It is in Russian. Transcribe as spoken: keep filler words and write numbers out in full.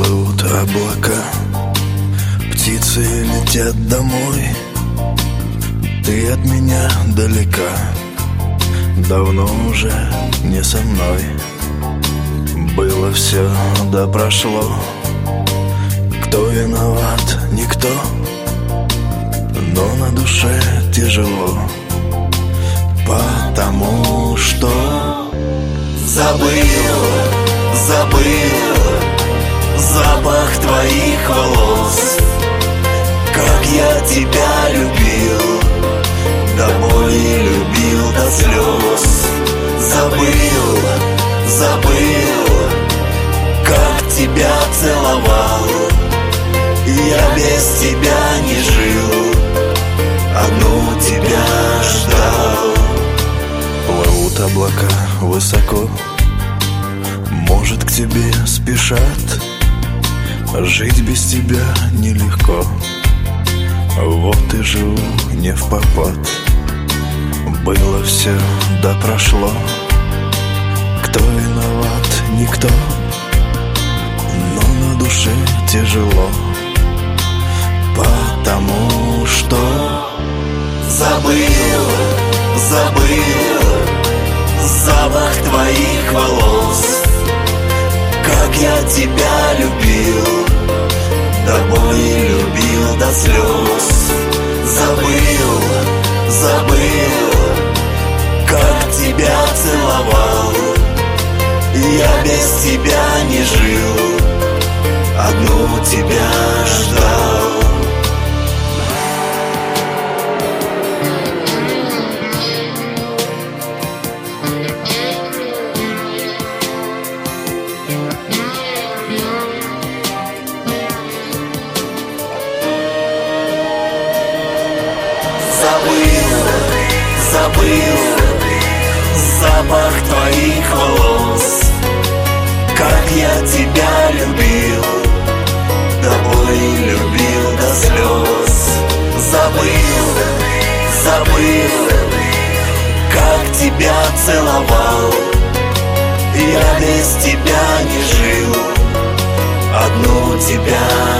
Плывут облака, птицы летят домой. Ты от меня далека, давно уже не со мной. Было все, да прошло. Кто виноват? Никто. Но на душе тяжело, потому что забыл, забыл запах твоих волос. Как я тебя любил, до боли любил, до слез. Забыл, забыл, как тебя целовал. Я без тебя не жил, одну тебя ждал. Плывут облака высоко, может, к тебе спешат. Жить без тебя нелегко, вот и живу не впопад. Было все, да прошло. Кто виноват? Никто. Но на душе тяжело, потому что забыл, забыл запах твоих волос. Как я тебя любил, до боли любил, до слез. Забыл, забыл, как тебя целовал. Я без тебя не жил, одну тебя ждал. Забыл, забыл запах твоих волос. Как я тебя любил, до боли любил, до слез. Забыл, забыл, как тебя целовал. Я без тебя не жил, одну тебя